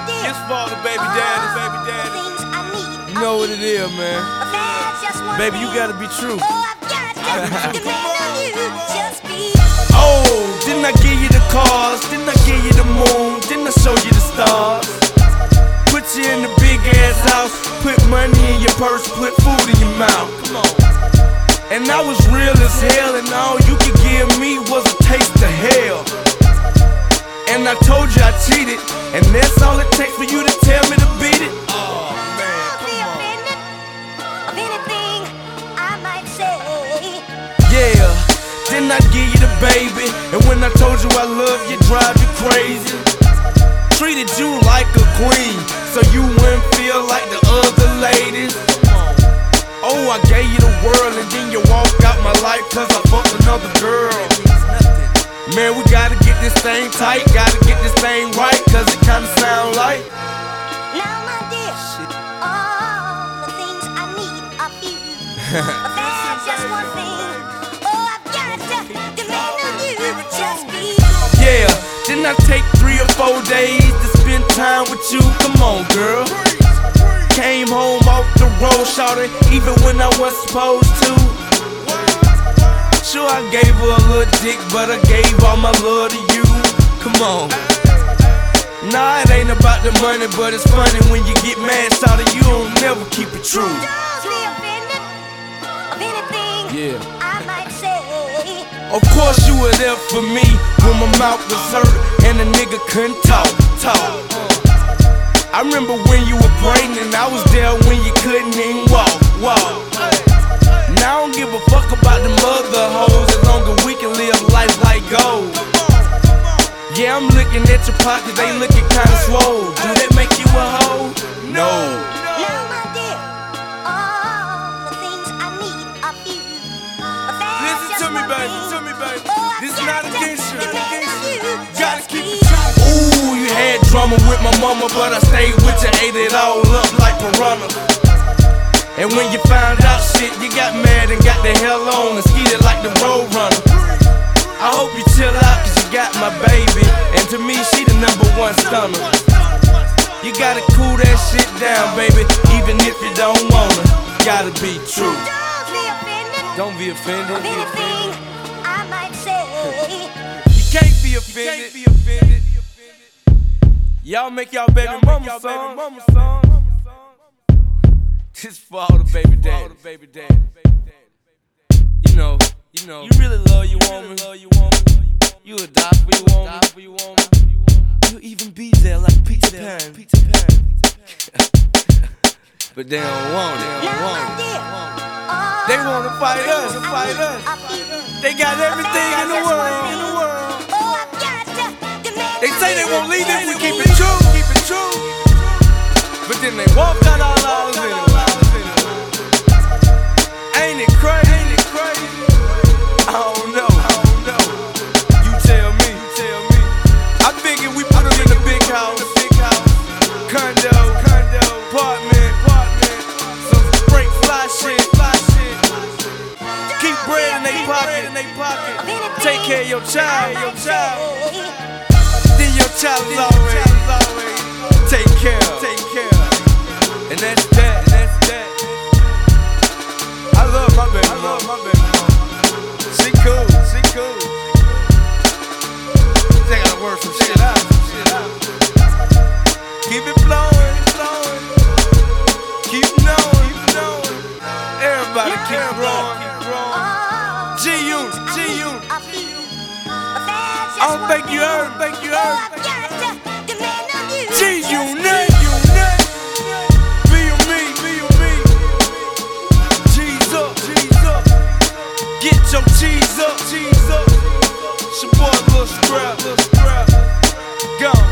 It's for the baby daddies, baby daddies. You know what it is, man. Baby, you gotta be true. Oh, didn't I give you the cars? Didn't I give you the moon? Didn't I show you the stars? Put you in the big ass house, put money in your purse, put food in your mouth. Come on. And I was real as hell, and all you could give me was a taste of hell. And I told you I cheated, and that's all it takes for you to tell me to beat it. Oh man, come on. Of anything I might say. Yeah, didn't I give you the baby? And when I told you I love you, drive you crazy. Treated you like a queen, so you wouldn't feel like the other ladies. Oh, I gave you the world and then you walked out my life cause I fucked another girl. Man, we gotta get this thing tight, gotta get this thing right, cause it kinda sound like. Now my dear, all the things I need are you. But that's just one thing. Oh, I've got to demand on you, just be. Yeah, didn't I take 3 or 4 days to spend time with you? Come on, girl. Came home off the road, shawty, even when I wasn't supposed to. Sure, I gave her a little dick, but I gave all my love to you. Come on. Nah, it ain't about the money, but it's funny when you get mad, shawty, you don't never keep it true. Don't be offended of anything I might say. Of course you were there for me when my mouth was hurt and a nigga couldn't talk. I remember when you were pregnant, I was there when you couldn't even walk. Now I don't give a fuck about the mother hoes as long as we can live life like gold. Yeah, I'm looking at your pockets, they looking kinda swole. Do that make you a hoe? No. Now my dear, all the things I need are you. But that's Listen just to me, one baby, thing. to me, baby. Oh, I've This is got not to against you. demand on you, Gotta just keep be. it true. Ooh, you had drama with my mama, but I stayed with you, ate it all up like piranha. And when you found out shit, you got mad and got the hell on and skeeted like the road runner. I hope you chill out cause you got my baby, and to me she the #1 stunner. You gotta cool that shit down, baby, even if you don't wanna. Gotta be true. Don't be offended Don't be offended. of anything I might say. You can't be offended. Y'all make y'all baby mama song. This for all the baby daddies. You know, you really love your woman. You would die for your woman. You even be there like Peter Pan. But they don't want it. They wanna fight us. They got everything in the world. They say they won't leave if we keep it true. But then they walk out all ours anyway. Ain't it crazy? I don't know. You tell me. I figured we put them in the big house. Condo, apartment, some straight fly shit. Keep bread in they pocket. Take care of your child. Then your child is always take care of. And that's that. I love my baby mama. She cool. They gotta work some shit out. Keep it flowing. Keep knowing. Everybody keep growing. G-Unit. I don't think you heard. G-Unit. Be on me. G's up. Get your cheese up. It's your boy Lil Scrap. Go.